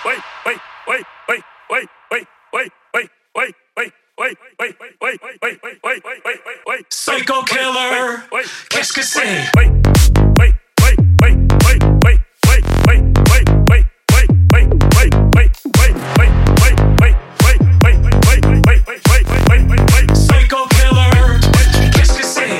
Psycho killer, qu'est-ce que c'est? Psycho killer, qu'est-ce que c'est?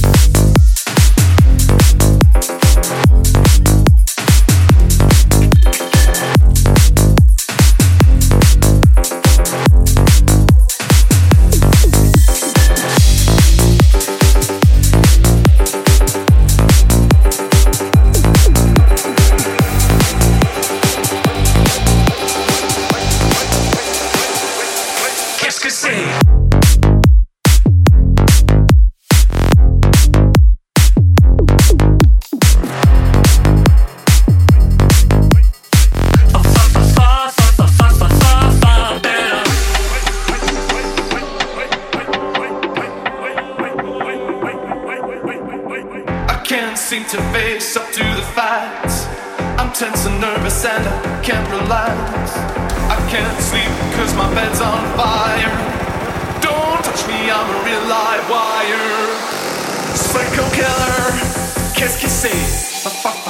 Qu'est-ce que c'est? Can't seem to face up to the facts. I'm tense and nervous and I can't relax. I can't sleep cause my bed's on fire. Don't touch me, I'm a real live wire. Psycho killer, qu'est-ce que c'est?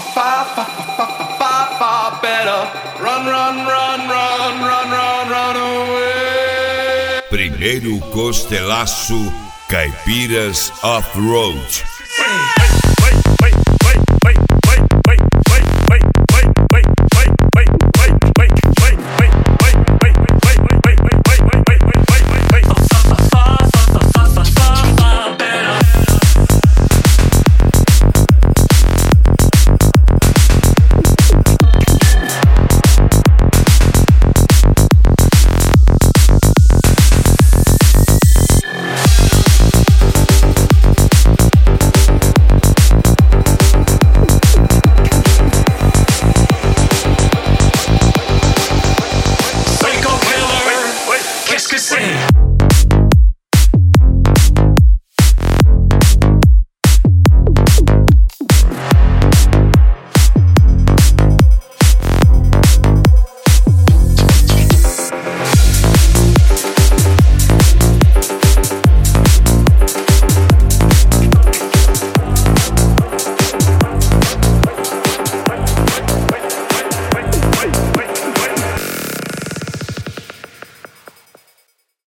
Better run, run, run, run, run, run, run away. Primeiro Costelaço Caipiras Off-Road.